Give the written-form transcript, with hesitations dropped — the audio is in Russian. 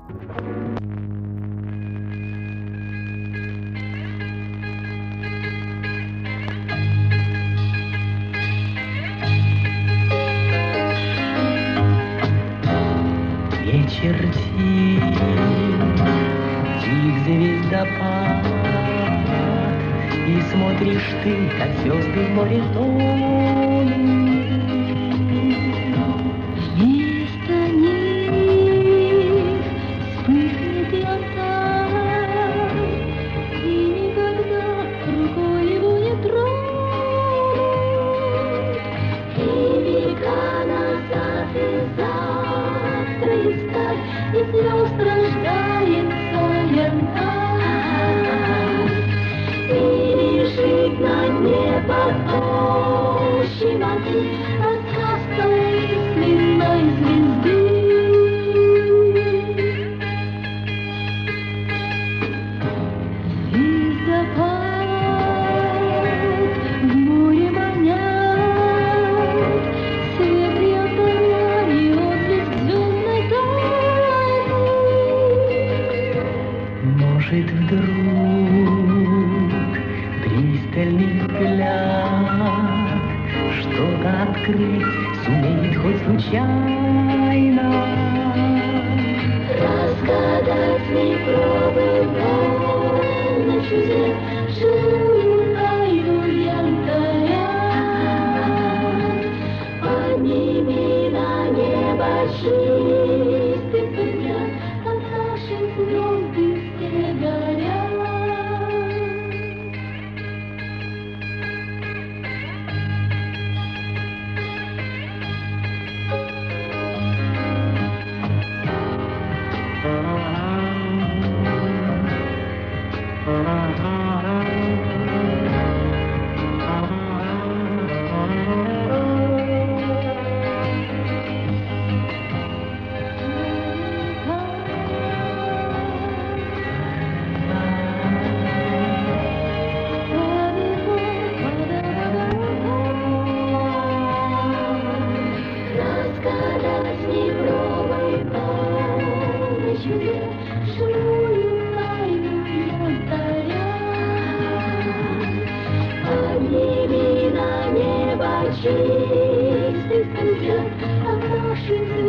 Вечер тих, тих звездопад, и смотришь ты, как звезды в море тонут. Вместо них вспыхнет янтарь, и никогда рукой его не тронут. И века назад, и завтра, и сталь, и звезд рождается янтарь. И лежит на небо тощей воды рассказ таинственной звезды. Звездопад в море манят, свет янтаря и отблеск звездной тайны. Может, вдруг пристальный взгляд что-то открыть сумеет хоть случайно. Разгадать непробываемой на чуде живую тайну янтаря. Подними на небо чистый взгляд, от наших звезды все горят. Разгадать непробываемой чуде живую тайну янтаря. Подними на небо чистый взгляд, от наших